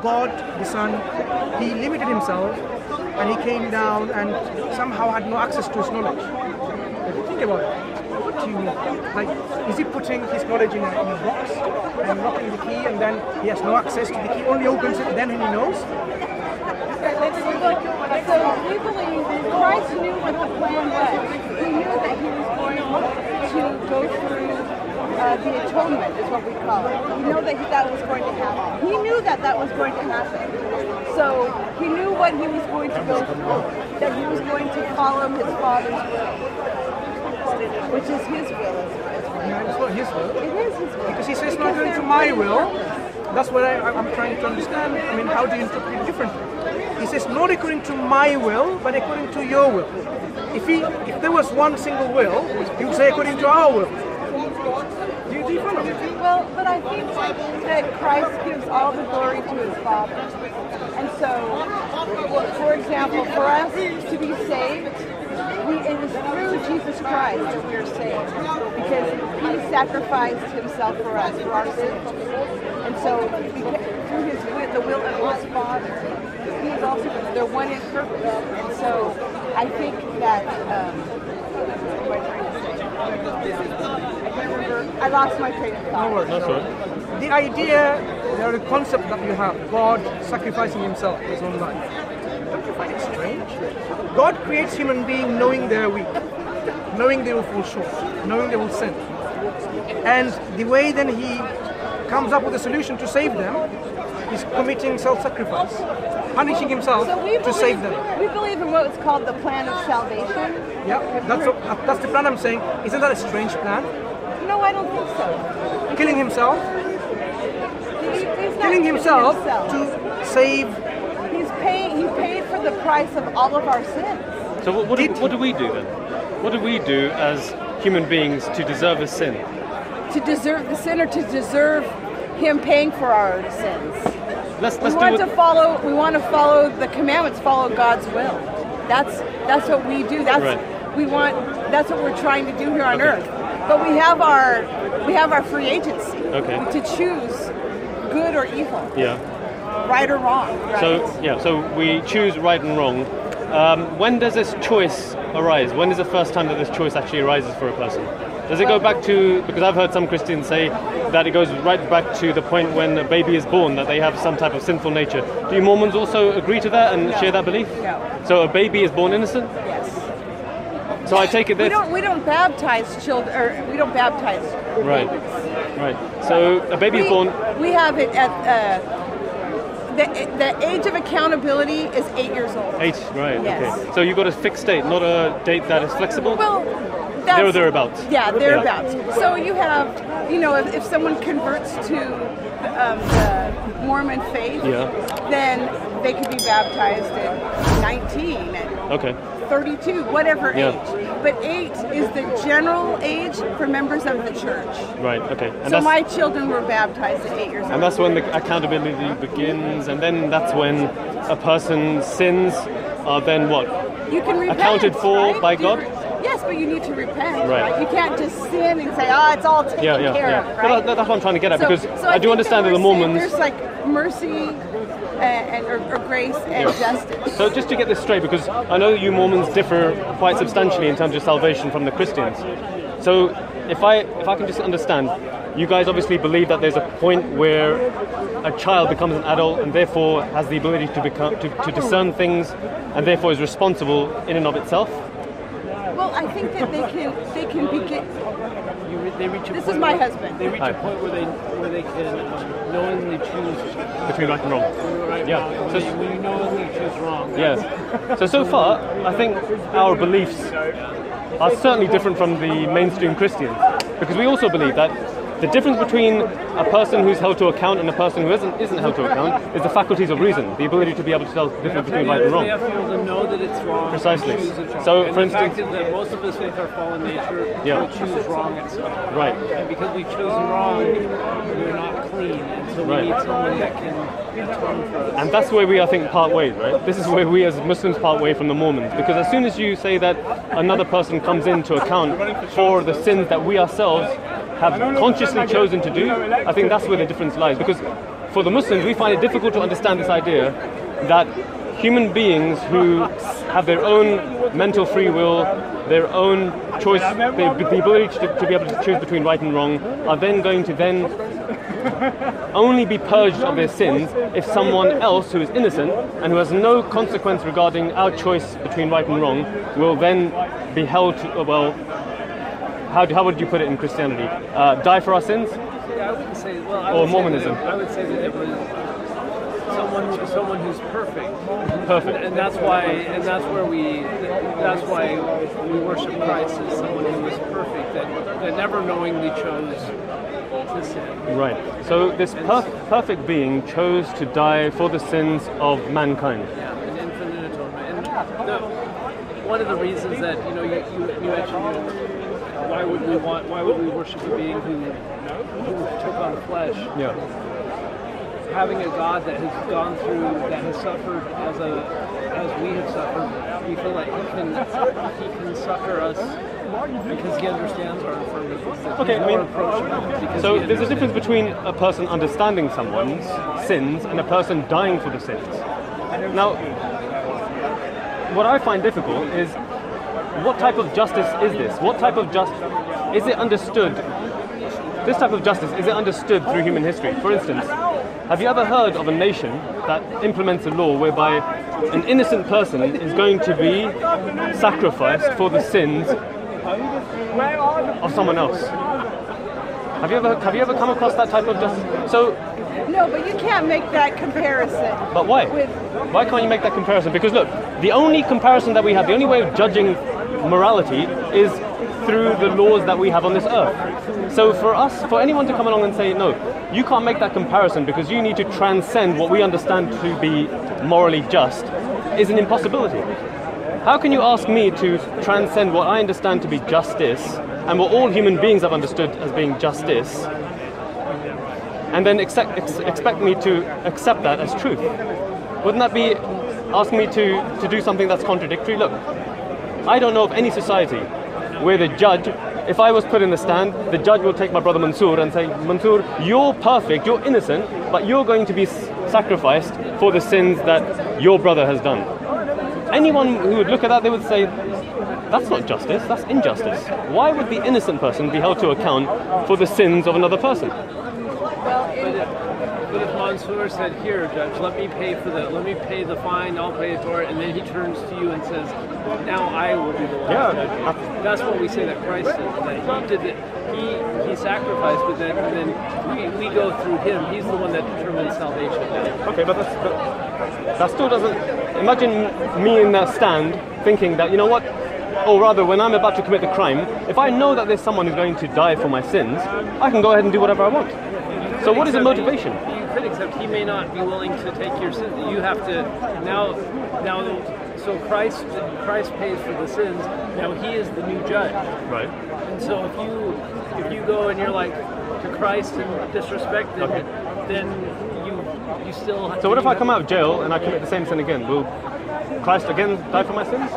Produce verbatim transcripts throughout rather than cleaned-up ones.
God, the Son, he limited himself and he came down and somehow had no access to his knowledge. Like, think about it. What do you mean? Like, is he putting his knowledge in a, in a box and locking the key and then he has no access to the key, only opens it, then he knows? So we believe Christ knew what the plan was. He knew that he was going to go through uh, the atonement, is what we call it. He knew that he, that was going to happen. He knew that that was going to happen. So he knew what he was going to go through, that he was going to follow his Father's will, which is his will. No, it's not his will. It is his will. Because he says, not going to my will. That's what I, I'm trying to understand. I mean, how do you interpret it differently? He says, not according to my will, but according to your will. If he, if there was one single will, he would say according to our will. Do you, do you follow me? Well, but I think that Christ gives all the glory to his Father. And so, for example, for us to be saved, we, it is through Jesus Christ that we are saved. Because he sacrificed himself for us, for our sins. And so, because, through his will, the will of his Father, he is also, they're one in purpose. And so, I think that, um, what am I trying to say? I can't remember. I lost my train of thought. No worries. That's right. The idea, the concept that you have, God sacrificing himself, his own life, don't you find it strange? God creates human beings knowing they're weak, knowing they will fall short, knowing they will sin. And the way then he comes up with a solution to save them is committing self-sacrifice, punishing himself So we to believe, save them. we believe in what's called the plan of salvation. Yeah, that's, what, that's the plan I'm saying. Isn't that a strange plan? No, I don't think so. Killing himself, He- he's not killing himself himself. to save. He's paying. He paid for the price of all of our sins. So what, what, do, Did- what do we do then? What do we do as human beings to deserve a sin? To deserve the sin, or to deserve him paying for our sins. Let's We let's want do to it. follow. We want to follow the commandments. Follow God's will. That's that's what we do. That's Right. we want. That's what we're trying to do here on Okay. earth. But we have our we have our free agency Okay. to choose good or evil, Yeah. right or wrong. Right? So yeah. So we choose right and wrong. Um, when does this choice arise? When is the first time that this choice actually arises for a person? Does it go back to, because I've heard some Christians say that it goes right back to the point when a baby is born, that they have some type of sinful nature. Do you Mormons also agree to that and No. share that belief? No. So a baby is born innocent? Yes. So I take it We that... don't we don't baptize children, or we don't baptize Right. babies. Right. So a baby is We, born... we have it at uh, the the age of accountability is eight years old. Eight, right, Yes. okay. So you've got a fixed date, not a date that is flexible? Well, that's, There or thereabouts. Yeah, thereabouts. So you have, you know, if, if someone converts to um, the Mormon faith, Yeah. then they could be baptized at nineteen, at Okay. thirty-two, whatever Yeah. age. But eight is the general age for members of the church. Right, okay. And So that's, my children were baptized at eight years old. and that's when the accountability begins, and then that's when a person's sins are then what? You can repent, accounted for right? by You- God? Yes, but you need to repent, Right. right? You can't just sin and say, "Oh, it's all taken Yeah, yeah, care yeah. of," But right? that, that's what I'm trying to get at, So- because so I do think understand that the we're saying Mormons... there's like mercy and, and or, or grace and Yeah. justice. So just to get this straight, because I know you Mormons differ quite substantially in terms of salvation from the Christians. So if I if I can just understand, you guys obviously believe that there's a point where a child becomes an adult and therefore has the ability to become to, to discern things and therefore is responsible in and of itself. Well, I think that they can they can begin. You re- they reach a This point is my where- husband. They reach Hi. a point where they where they can um, knowingly choose Between right and wrong. right. Yeah. Wrong. So- When, you, when you knowingly choose wrong. Yes. So so far, I think our beliefs are certainly different from the mainstream Christians, because we also believe that the difference between a person who's held to account and a person who isn't isn't held to account is the faculties of reason, the ability to be able to tell the difference between right and They wrong. have to be able to know that it's wrong. and Precisely. choose it's wrong. So, and for the fact instance- is that most of us with our fallen nature Yeah. will choose wrong at some point. Right. And because we've chosen wrong, we're not clean, and so we Right. need someone that can atone for us. And that's where we, I think, part ways, right? This is where we as Muslims part way from the Mormons. Because as soon as you say that another person comes in to account for the sins that we ourselves have consciously chosen to do, I think that's where the difference lies. Because for the Muslims, we find it difficult to understand this idea that human beings who have their own mental free will, their own choice, the, the ability to, to be able to choose between right and wrong, are then going to then only be purged of their sins if someone else who is innocent and who has no consequence regarding our choice between right and wrong will then be held to, well, how, how would you put it in Christianity? Uh, die for our sins? Yeah, I wouldn't say, well, I Or would say Mormonism? that it- I would say that it was someone, someone who's perfect. Perfect. And, and that's why, and that's where we, that's why we worship Christ as someone who is perfect, that, that never knowingly chose to sin. Right. So this per- perfect being chose to die for the sins of mankind. Yeah, an infinite atonement. And the, one of the reasons that, you know, you, you, you mentioned, why would we want, why would we worship a being who, who took on flesh? Yeah. Having a God that has gone through, that has suffered as a, as we have suffered, we feel like He can, He can succor us because He understands our infirmities. Okay, He's I mean, more approachable because So He there's a difference understands. between a person understanding someone's sins and a person dying for the sins. Now, what I find difficult is what type of justice is this? What type of justice is it understood? This type of justice, is it understood through human history? For instance, have you ever heard of a nation that implements a law whereby an innocent person is going to be sacrificed for the sins of someone else? Have you ever have you ever come across that type of justice? So, No, but you can't make that comparison. but why? With Why can't you make that comparison? Because look, the only comparison that we have, the only way of judging morality is through the laws that we have on this earth. So for us, for anyone to come along and say, no, you can't make that comparison because you need to transcend what we understand to be morally just, is an impossibility. How can you ask me to transcend what I understand to be justice and what all human beings have understood as being justice, and then accept, ex- expect me to accept that as truth? Wouldn't that be asking me to, to do something that's contradictory? Look, I don't know of any society where the judge, if I was put in the stand, the judge will take my brother Mansour and say, Mansour, you're perfect, you're innocent, but you're going to be s- sacrificed for the sins that your brother has done. Anyone who would look at that, they would say, that's not justice, that's injustice. Why would the innocent person be held to account for the sins of another person? well, in, But if Mansour said, here, Judge, let me pay for the, let me pay the fine, I'll pay for it, and then he turns to you and says, now I will be the one Yeah. to judge you. That's what we say that Christ did, that he did it, he, he sacrificed, but then, then we, we go through him, he's the one that determines salvation. Okay, but that's, that, that still doesn't... Imagine me in that stand thinking that, you know what, or rather, when I'm about to commit a crime, if I know that there's someone who's going to die for my sins, I can go ahead and do whatever I want. So what is the Except motivation? You, you could, except he may not be willing to take your sin. You have to now, now. So Christ, Christ pays for the sins. Now He is the new judge. Right. And so if you, if you go and you're like to Christ and disrespect Him, Okay. then you, you still. Have So what if you I have- come out of jail and I commit the same sin again? Will Christ again die for my sins?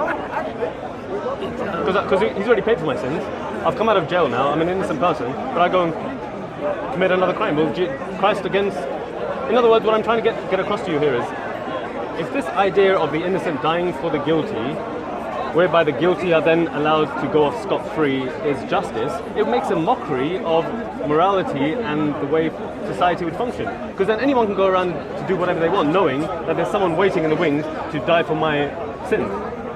Because he's already paid for my sins. I've come out of jail now, I'm an innocent person, but I go and commit another crime. Will Je- Christ again... In other words, what I'm trying to get, get across to you here is, if this idea of the innocent dying for the guilty, whereby the guilty are then allowed to go off scot-free, is justice, it makes a mockery of morality and the way society would function. Because then anyone can go around to do whatever they want, knowing that there's someone waiting in the wings to die for my sins.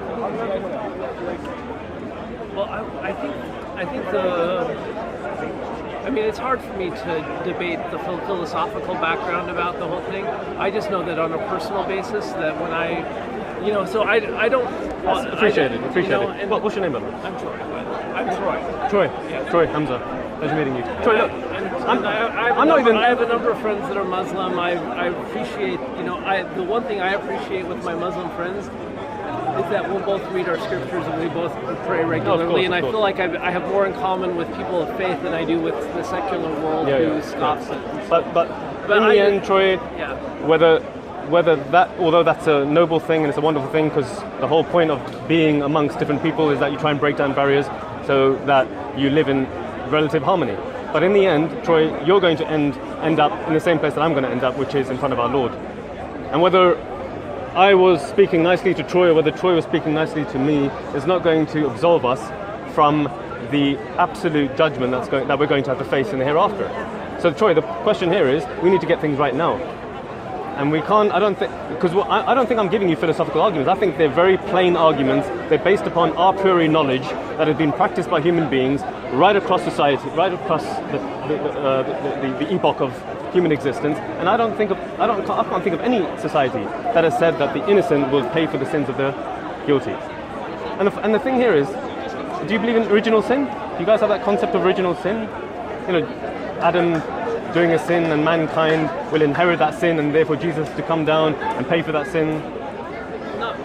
Well, I, I think I think the. I mean, it's hard for me to debate the phil- philosophical background about the whole thing. I just know that on a personal basis, that when I, you know, so I, I don't. Well, Appreciate I, it, appreciate you know, it. and What, what's your name, brother? I'm Troy. I'm Troy. Troy. Yeah. Troy Hamza. Pleasure meeting you. Troy, look. And, I'm, and I, I have I'm a not number, even... I have a number of friends that are Muslim. I, I appreciate, you know, I the one thing I appreciate with my Muslim friends is that we'll both read our scriptures and we both pray regularly. course, and of I course. feel like I've, I have more in common with people of faith than I do with the secular world Yeah, who yeah, scoffs yeah. at. But, but, But in I- the end, Troy, Yeah. whether whether that, although that's a noble thing and it's a wonderful thing, because the whole point of being amongst different people is that you try and break down barriers so that you live in relative harmony. But in the end, Troy, you're going to end end up in the same place that I'm going to end up, which is in front of our Lord. And whether I was speaking nicely to Troy or whether Troy was speaking nicely to me is not going to absolve us from the absolute judgment that's going, that we're going to have to face in the hereafter. So Troy, the question here is, we need to get things right now. And we can't, I don't think, because I, I don't think I'm giving you philosophical arguments. I think they're very plain arguments. They're based upon a priori knowledge that has been practiced by human beings right across society, right across the, the, uh, the, the, the epoch of human existence. And I don't think of, I don't, I can't think of any society that has said that the innocent will pay for the sins of the guilty. And the, and the thing here is, do you believe in original sin? Do you guys have that concept of original sin? You know, Adam doing a sin and mankind will inherit that sin, and therefore Jesus to come down and pay for that sin? Not,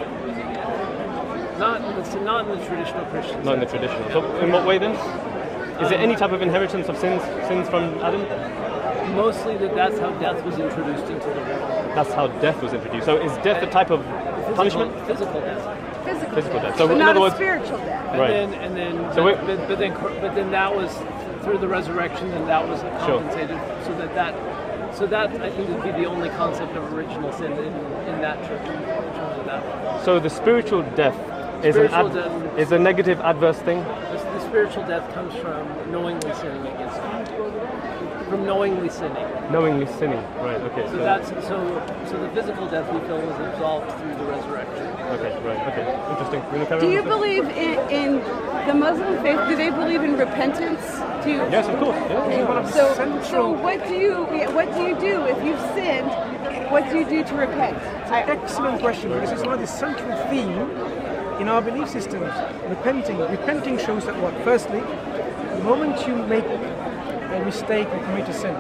not, in the, not in the traditional Christian Not in the traditional. So in what way then? Is there any type of inheritance of sins sins from Adam? Mostly that that's how death was introduced into the world. That's how death was introduced. So is death a type of Physical, punishment? Physical death. Physical, Physical death. death. So but in not other a words- spiritual death. And Right. then, and then, So but, wait- but, but then, but then that was through the resurrection, and that was Sure. compensated. So that that, so that I think would be the only concept of original sin in, in that church. In terms of that, So the spiritual death is an Spiritual ad- death. is a negative adverse thing? the, the spiritual death comes from knowingly sinning against God. From knowingly sinning. Knowingly sinning. Right, okay. So that's so. So the physical death we feel was absolved through the resurrection. Okay, right, okay. Interesting. You wanna carry Do on you with this? believe in, in the Muslim faith? Do they believe in repentance? Do you, Yes, of course. Yeah. One of the So, central- so what do you yeah, what do you do if you've sinned? What do you do to repent? I, Excellent question, because it's one of the central themes in our belief systems. Repenting. Repenting shows that what? Firstly, the moment you make a mistake or commit a sin,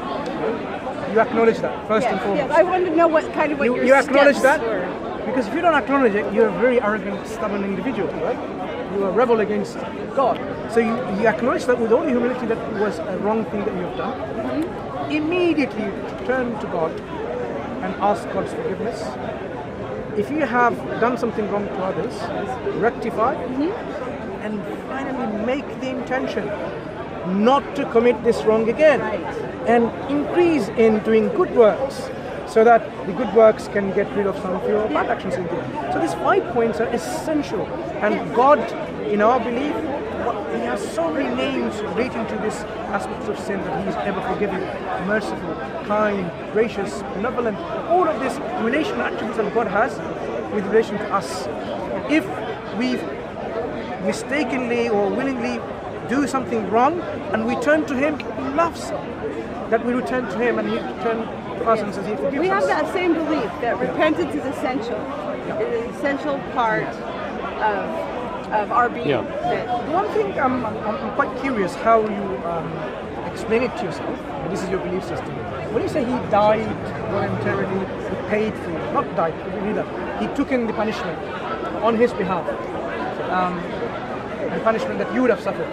you acknowledge that, first and yeah, foremost. yeah, I want to know what kind of what You, your you acknowledge steps that? were. Because if you don't acknowledge it, you're a very arrogant, stubborn individual, right? You are a rebel against God. So you, you acknowledge that with all the humility that it was a wrong thing that you have done. Mm-hmm. Immediately turn to God and ask God's forgiveness. If you have done something wrong to others, rectify, Mm-hmm. and finally make the intention not to commit this wrong again, and increase in doing good works, so that the good works can get rid of some of your bad actions in there. So these five points are essential, and God, in our belief, what- He has so many names relating to this aspects of sin, that He is ever forgiving, merciful, kind, gracious, benevolent. All of these relational attributes that God has with relation to us. If we mistakenly or willingly do something wrong and we turn to Him, He loves that we return to Him, and He return to us and says He forgives We have us. that same belief that repentance is essential. It is an essential part of of our being. Yeah. That One thing I'm, I'm, I'm quite curious how you um, explain it to yourself. This is your belief system. When you say He died voluntarily, He paid for it, not died, He didn't do that. He took in the punishment on His behalf, um, the punishment that you would have suffered.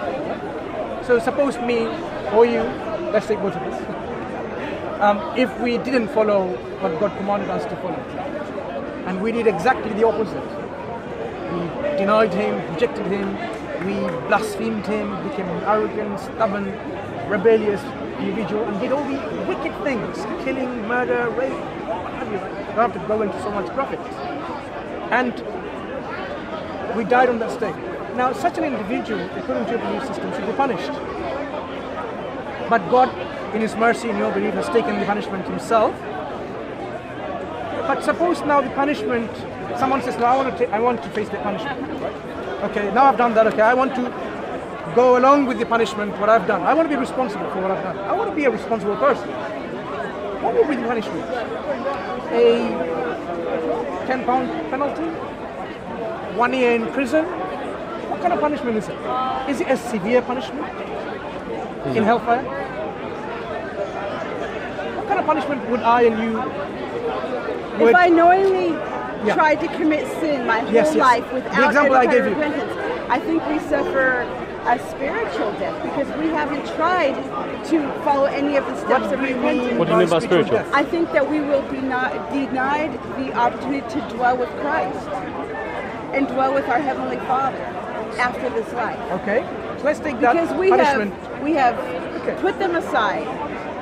So suppose me or you, let's take both of us, um, if we didn't follow what God commanded us to follow, and we did exactly the opposite, we denied Him, rejected Him, we blasphemed Him, became an arrogant, stubborn, rebellious individual, and did all the wicked things, killing, murder, rape, what have you. I don't have to go into so much profit. And we died on that state. Now, such an individual, according to your belief system, should be punished. But God, in His mercy, in your belief, has taken the punishment Himself. But suppose now the punishment, someone says, no, I want to, ta- I want to face the punishment. Okay, now I've done that, okay, I want to go along with the punishment, what I've done. I want to be responsible for what I've done. I want to be a responsible person. What will be the punishment? A ten pound penalty? One year in prison? What kind of punishment is it? Is it a severe punishment in hellfire? What kind of punishment would I and you would, if I knowingly Yeah. tried to commit sin my whole Yes, yes. life The without example any I kind gave of you. repentance, I think we suffer a spiritual death because we haven't tried to follow any of the steps what of do you repentance. mean What do you mean by spiritual? death? I think that we will be not denied the opportunity to dwell with Christ and dwell with our Heavenly Father after this life. Okay, so let's take that Because we punishment. have we have Okay. put them aside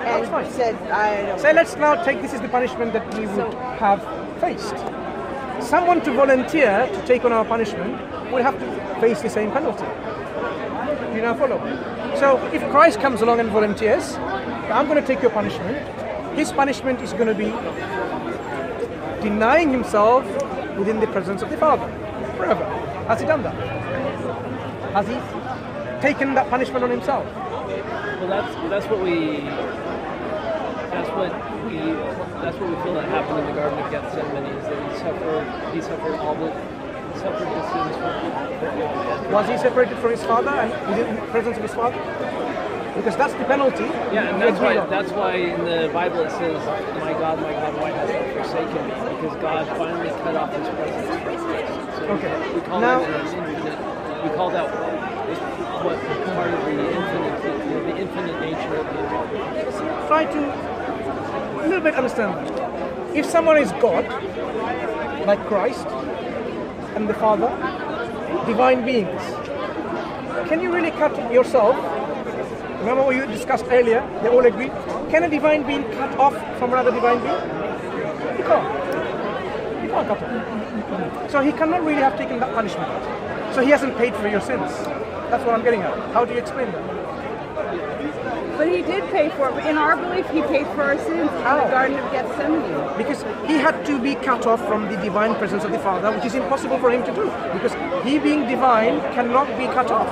and fine. said, I don't So let's now take this is the punishment that we would have faced. Someone to volunteer to take on our punishment will have to face the same penalty. Do you now follow? So if Christ comes along and volunteers, I'm going to take your punishment. His punishment is going to be denying himself within the presence of the Father forever. Has he done that? Has he taken that punishment on himself? Well, that's that's what we that's what we that's what we feel that happened in the Garden of Gethsemane. Is that he suffered he suffered all the he suffered the sins for. Was he separated from his Father and within the presence of his Father? Because that's the penalty. Yeah, and that's why that's why in the Bible it says, "My God, my God, why hast thou forsaken me?" Because God finally cut off His presence. So Okay. we call Now- that an infinite. We call that what part of the infinite, the infinite nature of the. Try to a little bit understand that. If someone is God, like Christ and the Father, divine beings, can you really cut yourself? Remember what you discussed earlier, they all agreed. Can a divine being cut off from another divine being? You can't. You can't cut off. So he cannot really have taken that punishment. So he hasn't paid for your sins. That's what I'm getting at. How do you explain that? But he did pay for it. In our belief, he paid for our sins in How? the Garden of Gethsemane. Because he had to be cut off from the divine presence of the Father, which is impossible for him to do. Because he being divine cannot be cut off.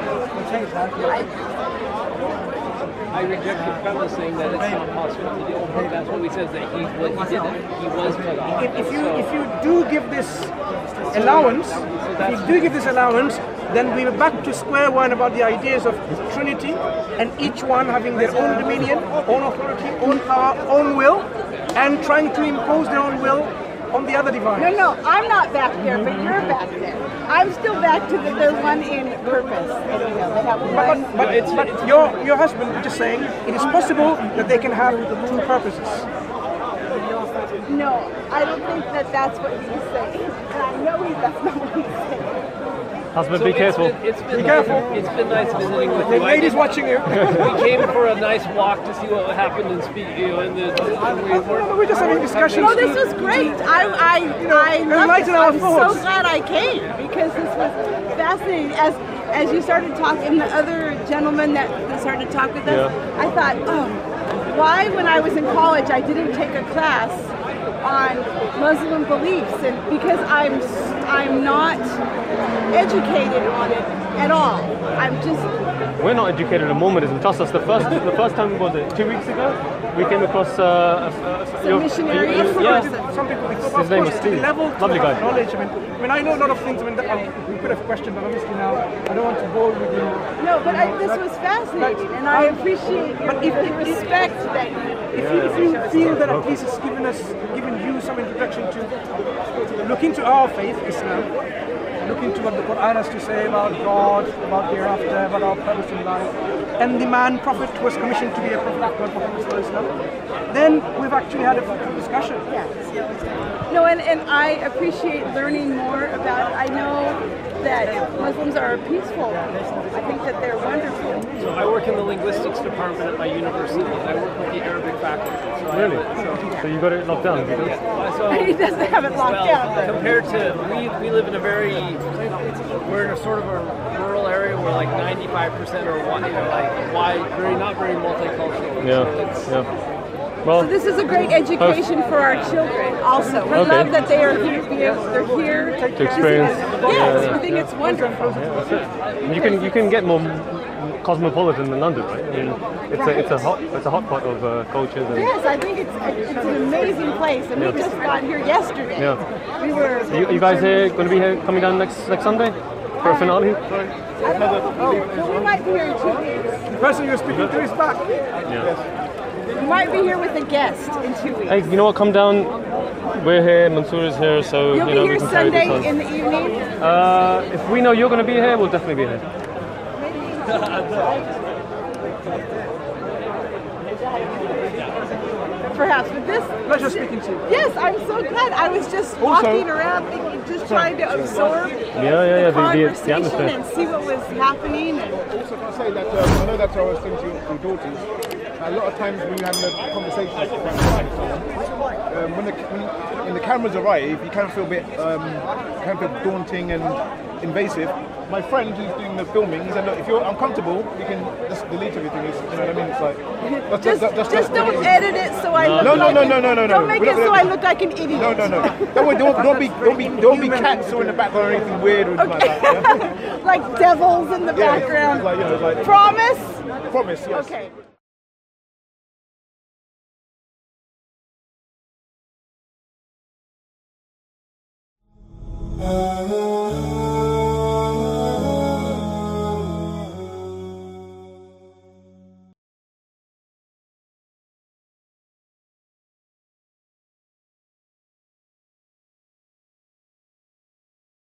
I reject the premise saying that it's not possible to do. That's what we said, that he, what he did, he was cut off. If, if you if you do give this allowance, if you do give this allowance, then we are back to square one about the ideas of Trinity and each one having their own dominion, own authority, own power, own will, and trying to impose their own will on the other divine. No, no, I'm not back there, but you're back there. I'm still back to the, the one in purpose. You know, they have one. But, but, but your your husband is just saying it is possible that they can have two purposes. No, I don't think that that's what he's saying. And I know he, that's not what he's saying. Husband, So be it's careful. been- It's been, Be careful. It's been nice visiting with The you. I lady's did- watching you. We came for a nice walk to see what happened and speak. You know, in the, we No, no, we're just having discussions. No, this was great. I, I, I loved enlighten this. our I'm thoughts. so glad I came because this was fascinating. As as you started talking, the other gentleman that that started to talk with us, Yeah. I thought, oh, why when I was in college I didn't take a class on Muslim beliefs, and because I'm I'm not educated on it at all. I'm just We're not educated in Mormonism. Trust us. The first, the first time was it two weeks ago? We came across uh, a, a, Some your- missionary. you- you- Yeah. yeah. Some people, of His name course, was the Steve. level Lovely of guy. knowledge. I mean, I mean, I know a lot of things. I mean, that, uh, we could have questioned, but obviously now I don't want to bore with you. no, but I, this was fascinating, and I appreciate But if- the respect that you. If you, if you feel that at least it's given us, given you some introduction to look into our faith, Islam, look into what the Quran has to say about God, about hereafter, about our purpose in life, and the man prophet who was commissioned to be a prophet of God, Prophet Islam, then we've actually had a fruitful discussion. No, and, and I appreciate learning more about it. I know that Muslims are peaceful. I think that they're wonderful. So I work in the linguistics department at my university. I work with the Arabic faculty. So I Really? have a- So you got it locked down? you know? so, so He doesn't have it locked well, down, but compared to we, we live in a very we're in a sort of a rural area where like ninety-five percent are white, you know, like wide, very not very multicultural. So Yeah. it's, Yeah. Well, so this is a great education for our children. Also, we Okay. love that they are here. They're here To experience. Yes, Yeah, I think it's wonderful. that's it. You can you can get more cosmopolitan than London, right? I mean, it's a it's a hot it's a hot pot of uh, cultures and. Yes, I think it's it's an amazing place, and we just got here yesterday. Yeah. We were. You, you guys here going to be here coming down next next Sunday for a finale? I don't know. Well, we might be here in two weeks. The person you're speaking to is back. Yeah. We might be here with a guest in two weeks. Hey, you know what? Come down. We're here. Mansoor is here, so You'll you be know here we can carry this Sunday on. in the evening. Uh, if we know you're going to be here, we'll definitely be here. Perhaps, but this. Pleasure speaking to you. Yes, I'm so glad. I was just walking around, thinking, just trying to absorb Yeah, yeah, yeah. the The, the, the conversation atmosphere. and see what was happening. And Also, can I say that um, I know that I was saying to your, your daughters a lot of times when you're having a conversation, um, when, the, when, when the cameras arrive, you kind of feel a bit, um, kind of feel daunting and invasive. My friend who's doing the filming, he said, look, if you're uncomfortable, you can just delete everything. It's, you know what I mean? It's like, that's, Just, that, that's, just that's, don't edit it so I look No, no, like no, an, no, no, no, no. Don't make We're it not so gonna- I look like an idiot. No, no, no. Don't, don't, don't be, don't be, don't be cats or in the background or anything weird or anything like that. Yeah? Like devils in the Yeah, it's- background. it's like, you know, it's like, Promise? promise, yes. Okay. Uh...